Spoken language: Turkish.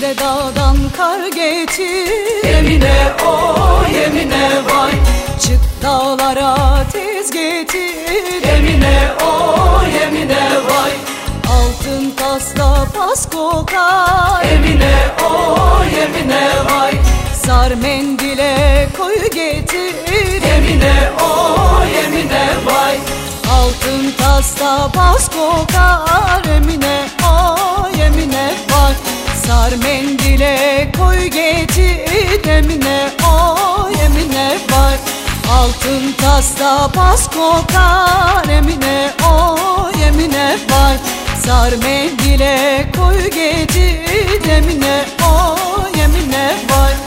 de dağdan kar getir Emine o Emine vay. Çık dağlara tez getir Emine o Emine vay. Altın tasla pas kokar Emine o Emine vay. Sar mendile koy getir Emine o Emine vay. Altın tasla pas kokar Emine o Emine vay. Sar mendile koy getir Emine o Emine vay. Altın tasla pas kokar Emine o Emine vay. Sar mendile koy getir Emine o Emine vay.